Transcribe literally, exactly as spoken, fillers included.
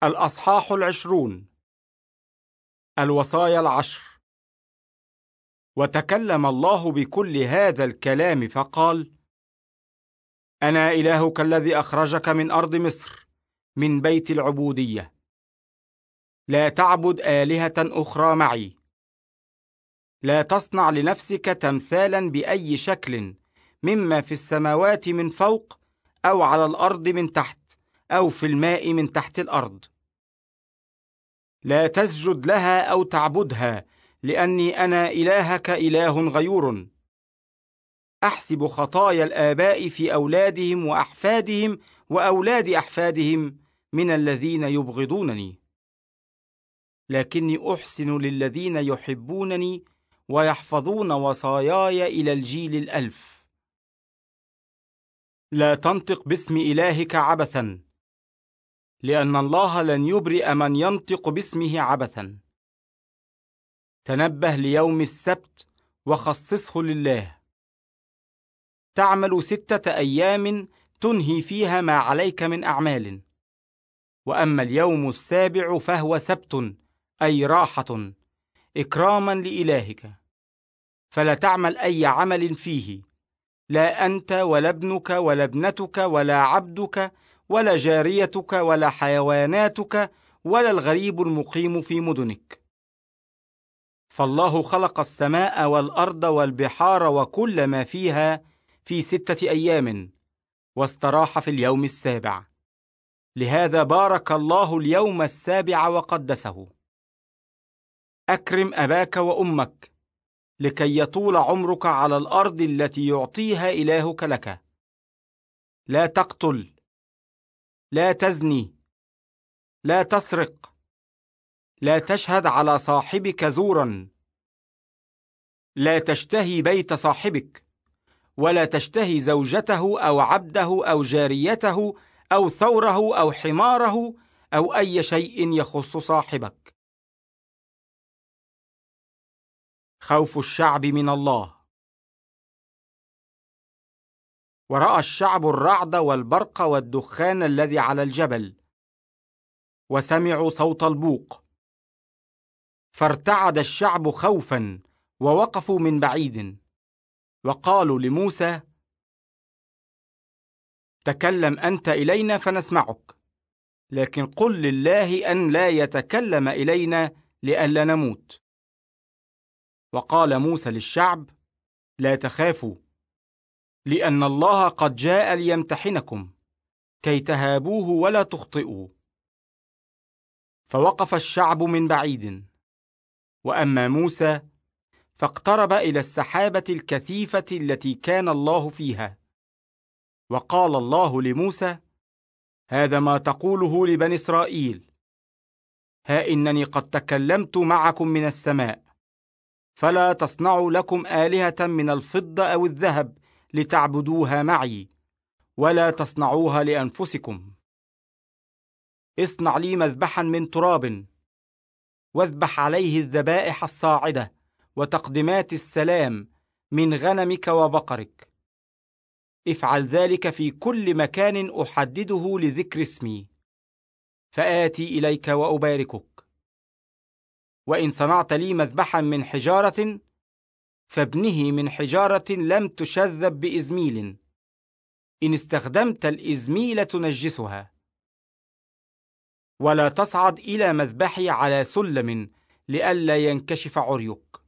الأصحاح العشرون. الوصايا العشر. وتكلم الله بكل هذا الكلام فقال: أنا إلهك الذي أخرجك من أرض مصر، من بيت العبودية. لا تعبد آلهة أخرى معي. لا تصنع لنفسك تمثالا بأي شكل مما في السماوات من فوق، أو على الأرض من تحت، أو في الماء من تحت الأرض. لا تسجد لها أو تعبدها، لأني أنا إلهك إله غيور. أحسب خطايا الآباء في أولادهم وأحفادهم وأولاد أحفادهم من الذين يبغضونني، لكني أحسن للذين يحبونني ويحفظون وصاياي إلى الجيل الألف. لا تنطق باسم إلهك عبثا، لأن الله لن يبرئ من ينطق باسمه عبثا. تنبه ليوم السبت وخصصه لله. تعمل ستة أيام تنهي فيها ما عليك من أعمال، وأما اليوم السابع فهو سبت، أي راحة، إكراما لإلهك. فلا تعمل أي عمل فيه، لا أنت ولا ابنك ولا ابنتك ولا عبدك ولا جاريتك ولا حيواناتك ولا الغريب المقيم في مدنك. فالله خلق السماء والأرض والبحار وكل ما فيها في ستة أيام، واستراح في اليوم السابع. لهذا بارك الله اليوم السابع وقدسه. أكرم أباك وأمك، لكي يطول عمرك على الأرض التي يعطيها إلهك لك. لا تقتل، لا تزني، لا تسرق، لا تشهد على صاحبك زورا، لا تشتهي بيت صاحبك، ولا تشتهي زوجته أو عبده أو جاريته أو ثوره أو حماره أو أي شيء يخص صاحبك. خوف الشعب من الله. ورأى الشعب الرعد والبرق والدخان الذي على الجبل، وسمعوا صوت البوق، فارتعد الشعب خوفا ووقفوا من بعيد، وقالوا لموسى: تكلم أنت إلينا فنسمعك، لكن قل لله أن لا يتكلم إلينا لئلا نموت. وقال موسى للشعب: لا تخافوا، لأن الله قد جاء ليمتحنكم، كي تهابوه ولا تخطئوا. فوقف الشعب من بعيد، وأما موسى فاقترب إلى السحابة الكثيفة التي كان الله فيها. وقال الله لموسى: هذا ما تقوله لبني إسرائيل: ها إنني قد تكلمت معكم من السماء، فلا تصنعوا لكم آلهة من الفضة أو الذهب لتعبدوها معي، ولا تصنعوها لأنفسكم. اصنع لي مذبحا من تراب، واذبح عليه الذبائح الصاعدة وتقدمات السلام من غنمك وبقرك. افعل ذلك في كل مكان أحدده لذكر اسمي، فآتي إليك وأباركك. وإن صنعت لي مذبحا من حجارة، فابنه من حجارة لم تشذب بإزميل، إن استخدمت الإزميل تنجسها. ولا تصعد إلى مذبحي على سلم، لئلا ينكشف عريك.